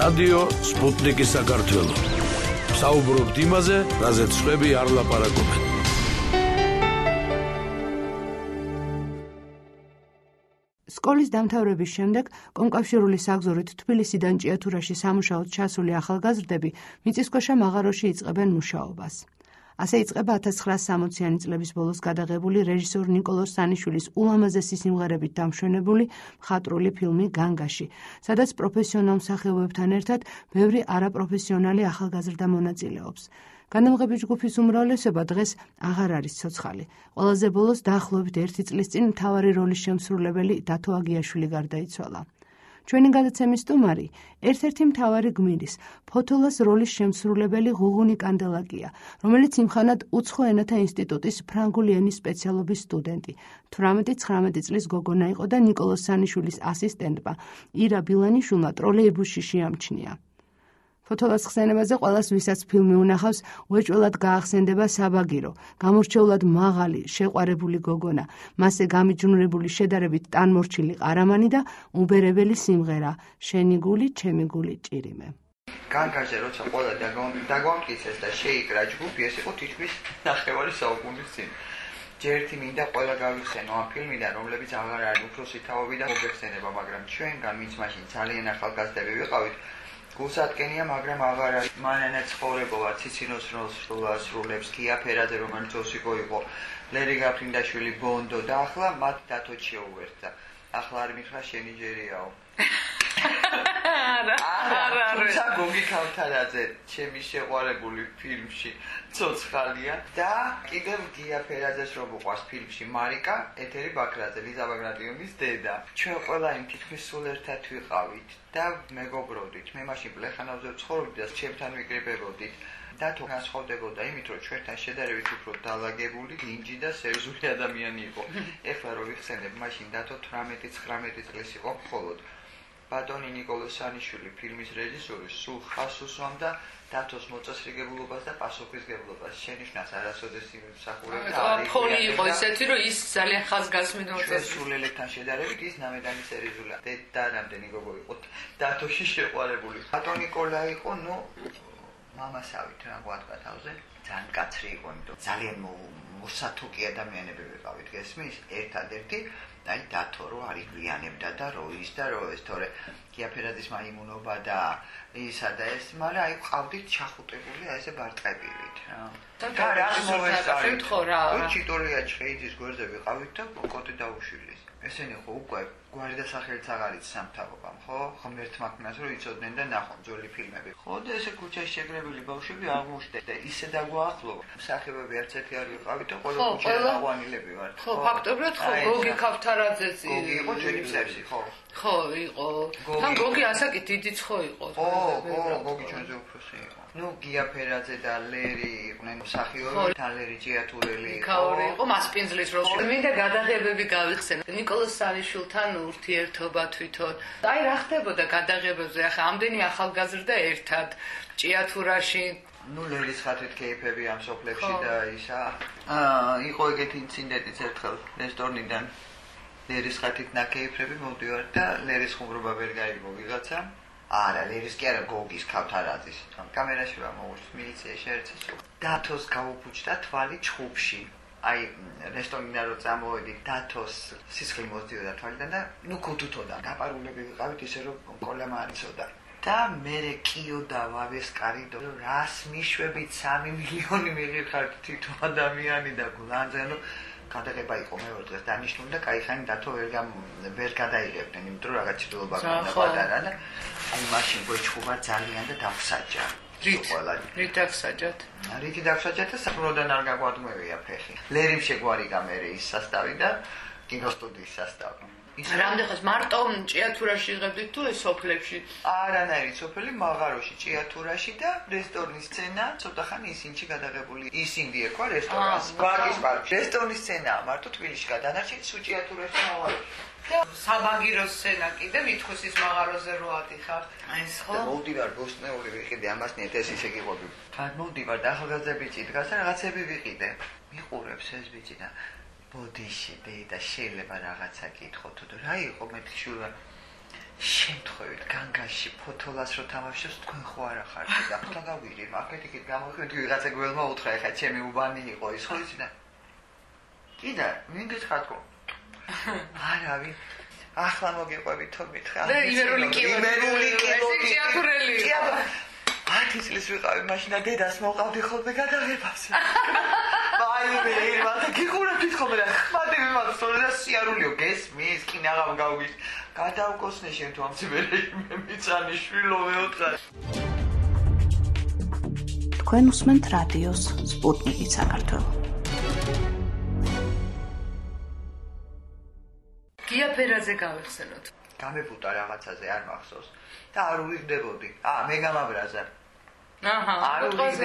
რადიო სპუტნიკი საქართველო. საუბრობთ იმაზე, რაზეც სხვები არ ლაპარაკობენ. სკოლის დამთავრების შემდეგ კომკავშირული საგზურით თბილისიდან ჭიათურაში სამუშაოდ ჩასული ახალგაზრდები მიწისქვეშა მაღაროში იწყებენ მუშაობას. ასე იწყება 1960-იანი წლების ბოლოს გადაღებული რეჟისორ ნიკოლოზ სანიშვილის ულამაზესი სიმღერებით დამშვენებული მხატვრული ფილმი განგაში, სადაც პროფესიონალ მსახიობებთან ერთად ბევრი არაპროფესიონალი ახალგაზრდა მონაწილეობს. განამღები ჯგუფის უმრავლესობა დღეს აღარ არის ცოცხალი. ყველაზე ბოლოს დაახლოებით 1 წლის წინ მთავარი როლის შემსრულებელი დათო აგიაშვილი გარდაიცვალა. ჩვენი გადაცემის სტუმარი ერთ-ერთი მთავარი გმირის, ფოთოლას როლის შემსრულებელი ღუღუნი კანდელაკია, რომელიც იმხანად უცხო ენათა ინსტიტუტის ფრანგული ენის სპეციალობის სტუდენტი. 18-19 წლის გოგონა იყო და ნიკოლოზ სანიშვილის ასისტენტმა ირა ბილანიშვილმა ტროლეიბუსში შეამჩნია. ფოთოლას ხსენებაზე ყველას, ვისაც ფილმი უნახავს, უეჭველად გაახსენდება საბაგირო, გამორჩეულად მაღალი, შეყვარებული გოგონა, მასზე გამიჯნურებული შედარებით ტანმორჩილი ყარამანი და უბერებელი სიმღერა შენი გული, ჩემი გული ჭირიმე. განგაშე როცა ყველა დაგვამტკიცეს და შეიკრა ჯგუფი, ეს იყო თითქმის 9 საუკუნის წინ. ჯერთი მინდა ყველა გავიხსენო ამ ფილმიდან, რომლებიც აღარ არის უფროსი თაობი და მოგეხსენება, მაგრამ ჩვენგან ვინც მაშინ ძალიან ახალგაზრდები ვიყავით, გულსატკენია, მაგრამ აღარ არის. მანანა ცხოვრებოვა ციცინოს როლს სრულებს გია ფერაძე, რომელიც ოსიკო იყო, ლერი გაფრინდაშვილი ბონდო და ახლა მათ დათო შეუერთდა. ახლა არ მითხრა შენი ჯერიაო. არა. გოგი ქავთარაძე, ჩემი შეყვარებული ფილმში ცოცხალია და კიდევ გია ფერაძეს რომ უყვარს ფილმში მარიკა, ეთერი ბაქრაძე, ლიზა ბაგრატიონის დედა. ჩვენ ყველა იმ თითქმის სულ ერთად ვიყავით და მეგობრობდით. მე მაშინ პლეხანავზე ვცხოვრობდი და ჩემთან ვიკრიბებოდით. დათო განსხვავდებოდა იმით, რომ ჩვენთან შედარებით უფრო დალაგებული, დინჯი და სერიოზული ადამიანი იყო. ეხლა რო ვიხსენებ, მაშინ დათო 18-19 წლის იყო მხოლოდ. ბატონი ნიკოლოზ სანიშვილი, ფილმის რეჟისორი, სულ ხას უსვამდა დათოს მოწესრიგებლობას და პასუხისგებლობას. შენიშვნას არასოდეს იმსახურებდა. ფონი იყო ესეთი, რომ ის ძალიან ხაზგასმით მოწესრიგდა. სულელებთან შედარებით ის ნამედანი სერიოზულია. და რამდენი გოგო იყო დათოში შეყვარებული. ბატონი კოლა იყო, მამასავით რა გვატყვა თავზე. ძალიან კაცრი იყო, იმიტომ ძალიან მოსათუკი ადამიანები ვიყავით, გესმის? ერთადერთი აი დათო რო არიგვიანებდა და რო ის და რო ეს თორე გიაფერაძის მაიმუნობა და ისა და ეს, მაგრამ აი ყავდით ჩახუტებული აი ესე ბარტყებივით რა. და რა მოვესწარით ხო რა. ჩიტორია ჩხეიძის გვერდზე ვიყავით და კოტე დაუშვილის. ესენი ხო უკვე გვარი და სახელიც აღარ იცის სამთავრობამ, ხო? ღმერთმა ქნას რომ იცოდნენ და ნახონ ძველი ფილმები. ხო და ესე ქუჩაში შეგრებილი ბავშვები აღმოჩნდა და ისე დაგვაახლოვა. მსახიობები არც ერთი არ ვიყავით და ყველა ქუჩაში აღვანილები ვართ. ხო, ფაქტობრივად ხო, გოგი ქავთარაძეც იყო ჩვენი ფსებში, ხო. ხო, იყო. თან გოგი ასაკით დიდიც ხო იყო. ხო, გოგი ჩვენზე უფროსი იყო. გია ფერაძე და ლერი იყვნენ მსახიობები, თან ლერი ჭიათურელი იყო, მასპინძლის როლში. მინდა გადაღებები გავიხსენო. ნიკოლოზ სანიშვილთან ურთიერთობა თვითონ. აი რა ხდებოდა გადაღებებზე? ახლა ამდენი ახალგაზრდა ერთად ჭიათურაში. ლერის ხათრით კეიფები ამ სოფლებში და ისა. იყო ეგეთი ინციდენტიც ერთხელ რესტორნიდან ლერის ხათით ნაკეიფები მოვდივარ და ლერის ხუმრობა ვერ გაიგო ვიღაცა. არა, ლერის კი არა, გოგის ქავთარაძის. კამერაში რა მოვუწ, მილიციაში ერთხელ. დათოს გავუფუჭდა თვალი ჩხუბში. აი, რესტორნიდან რო წამოვედით, დათოს სისხლი მოსდიოდა თვალიდან და კუთუთოდა. გაპარულები ვიყავით ისე რომ კოლა მარიცოდა. და მერე კიო და ვავეს კარიდო რას მიშვებით 3 მილიონი მიღიხართ თითო ადამიანი და გულანძენო გადაღება იყო მეორე დღეს დანიშნული და кайხანი დათო ვერ გადაიღებდნენ, იმიტომ რომ რაღაც ჭრილობა გქონდა პატარა და აი მაშინ გვეჩხუბა ძალიან და დავსაჯა. რით დავსაჯათ? რითი დავსაჯათ და საფროდან არ გაგვადგმევია ფეხი. ლერიმ შეგვარიგა მერე ის სასტავი და კინოსტუდიის სასტავი. რამდენხანს მარტო ჭიათურაში იღებდით თუ ეს სოფლებში? არანაირი სოფელი მაღაროში, ჭიათურაში და რესტორნის სცენა ცოტა ხანი ისინში გადაღებული. ისინდი ერქვა რესტორანს. ბაკის პარკში. რესტორნის სცენაა მარტო თბილისში გადანარჩენ სულ ჭიათურაში მაღაროში. და საბაგიროს სცენა კიდე ვითქვის ის მაღაროზე რო ადიხარ. ეს ხო? მოვდივარ ბოსტნეული ვიყიდე ამასნიეთ ეს ისე გიყვები. მოვდივარ და ახალგაზრდა ბიჭი დგას და რაღაცები ვიყიდე. მიყურებს ეს ბიჭი და ბოდიში და შეიძლება რაღაცა კითხო თუ რა იყო მეთქშულა შემთხვევით განგაში ფოთოლას რო თამაშობს თქვენ ხო არა ხართ და ხთა გავირი მარკეტინგით გამოვიყვეთ ვიღაცა გველმა უთხრა ეხა ჩემი უბანი იყო ის ხო იცი და კიდე ვინ გეცხადო არავინ ახლა მოგიყვებით თო მითხრა და იმერული კილოметრი ჭიათურელი ათი წლის ვიყავი მაშინ და დედას მოყავდი ხოლმე გადაღებაზე ვაიმე მათი გიყურებთ ხოლმე და ხმადი მიმართოს და სიარულიო გესმის კინაღამ გავგის გადავკოსნე შენ თუ ამ ციმერე მე მიცანი შვილო მეოთხარ თქვენ უსმენთ რადიოს სპუტნიკი საქართველო გია ფერაზე გავიხსენოთ გამეფუტა რაღაცაზე არ მახსოვს და არ უვიგდებოდი მე გამაბრაზა არ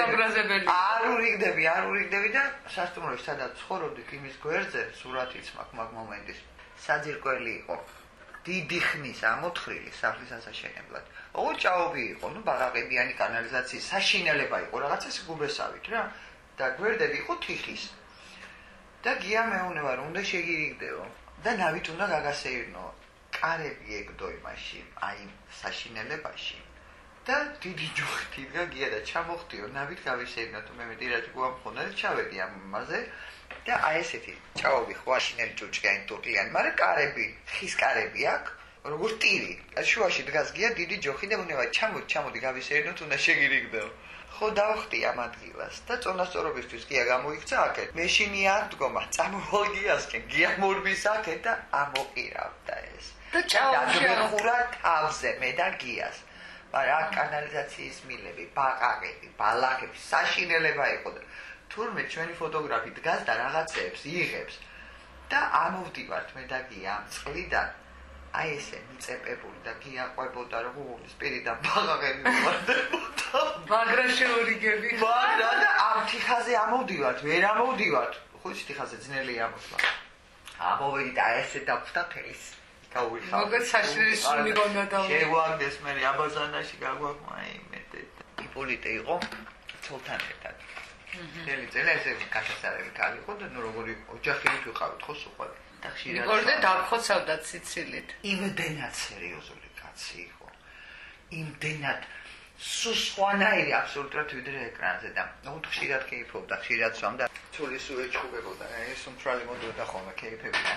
ურიგდები და სასტუმროში სადაც ცხოვრობდი იმის გვერდზე სურათიც მაქვს მაგ მომენტის საძირკველი იყო დიდი ხნის ამოთხრილი სახლის ასაშენებლად ოჭაობი იყო ბაღაყებიანი კანალიზაციის საშინელება იყო რაღაცას გუბესავით რა და გვერდები იყო თიხის და გია მეუნება რომ უნდა შეგირიგდეო და ნავით უნდა გაგასეირნო კარები ეგდო იმაში აი საშინელებაში და დიდი ჯოხი თიდგა გია და ჩამოხტიო ნავით გავისეირნო თუ მე მეტირაჯი გვამხონა და ჩავედი ამაზე და აი ესეთი ჩაოვი ხვაშინელი ჭუჭკიანი ტუტიანი მაგრამ კარები ხის კარები აქვს როგორც ტირი და შუაში დგას გია დიდი ჯოხი და უნება ჩამოდი გავისეირნოთ უნდა შეგირიგდეო ხო დავხტი ამ ადგილას და წონასწორობისთვის გია გამოიქცა აქეთ მეშინი არ დგომა წამოვალ გიასკენ გია მორბის აქეთ და ამოყირავდა ეს და ჩაუხურა თავზე მე და გიას მაგრამ აქ კანალიზაციის მილები ბაყაყები ბალახები საშინელება იყო და თურმე ჩვენი ფოტოგრაფი დგას და რაღაცებს იღებს და ამოვდივართ მე და გია ამ წყლიდან აი ესე მიწეპებული და გია ყვებოდა რომ უღულის პირიდან ბაყაყები ვარდებოდა მაგრა შეურიგები მაგრამ და ამ თიხაზე ამოვდივართ ვერ ამოვდივართ ხო იცი თიხაზე ძნელი ამოსვლა ამოვედი და ესე დავხსნა თელის მოგეთ საშილის სული გონდა და შეგვაგდეს მე აბაზანაში გაგვაქვს აი მე იპოლიტე იყო ცოლთან ერთად წელი ესე კაშასარელი კალი იყო და ნუ როგორი ოჯახით ვიყავით ხო სუხად და ხშირად მიგორდე დაგხოცავდა ციცილით იმდენად სერიოზული კაცი იყო იმდენად სუსხანაირი აბსოლუტურად ვიდრე ეკრანზე და ნუ ხშირად კეიფობდა ხშირად სვამდა ცულის უეჩხუბებოდა ეს უმცრალი მოდიოდა ხოლმე კეიფებდა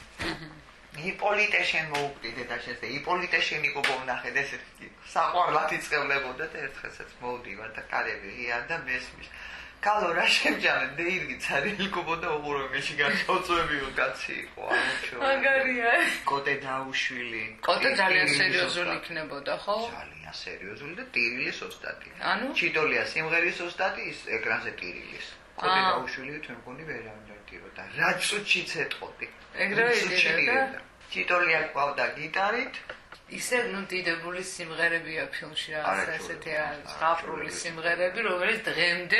იპოლიტე შენ მოუკვდიდე და შეზე იპოლიტე შენ იყო მომნახე და ესეთი საყვარლად იწყებლებოდა და ერთხელაც მოვდივარ და კარები ღია და მესმის კალო რა შემჯამე დეირგი ცარილკობოდა უღურებაში გაწოწვებიო კაცი იყო ამჩო მაგარია კოტე დაუშვილი კოტე ძალიან სერიოზული იქნებოდა ხო ძალიან სერიოზული და ტირილის ოსტატი ანუ ჩიტოლია სიმღერის ოსტატი ის ეკრანზე ტირილის კოტე დაუშვილი თქვენ მგონი ვერავინ დაიტიროდა რა წუჩიც ეთყოდი ეგრევე იტირდა ჩიტოლია ყავდა გიტარით ისე ნუ დიდებული სიმღერებია ფილმში რაღაცა ესეთი ზღაპრული სიმღერები რომელიც დღემდე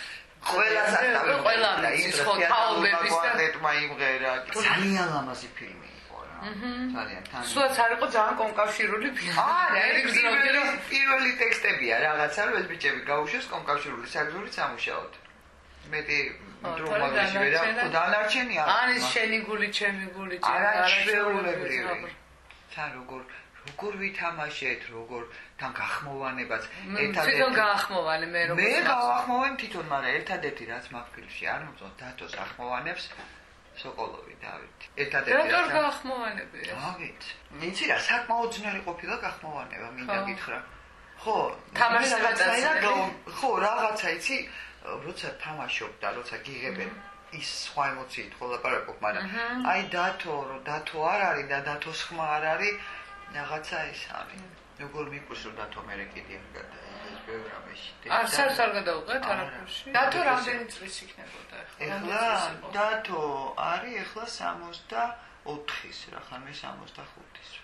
ყველა ის ხო თაობების და ნეტმა იმღერა ძალიან ლამაზი ფილმი იყო რა ძალიან თან სულაც არ იყო ძალიან კონკავშირული ფილმი პირველი ტექსტებია რაღაცა რომ ეს ბიჭები გაუშვეს კონკავშირული საგზურით სამუშაოდ მეტი დრომაგში ვერა დანარჩენი არის შენი გული ჩემი გული არაჩვეულებრივი თან როგორ ვითამაშეთ როგორ თან გახმოვანებაც ერთადერთი თვითონ გაახმოვანე მე გავახმოვან თვითონ მაგრამ ერთადერთი რაც მაგ ფილმში არ მომწონს დათოს ახმოვანებს სოკოლოვი დავით ერთადერთი რა გაახმოვანები დავით იცი რა საკმაოდ ძნელი ყოფილა გახმოვანება მინდა გითხრა ხო ხო რაღაცა იცი როცა თამაშობ და როცა გიღებენ ის სხვა ემოციით ხო ლაპარაკობ მაგრამ აი დათო არ არის და დათოს ხმა არ არის რაღაცა ის არის როგორ მიყვარს რომ დათო მერე კიდე ეს ბევრი რამეში არც არ გადავყეთ არაფერში დათო რამდენი წლის იქნებოდა ეხლა დათო არის ეხლა 64-ის რა ხან მე 65-ის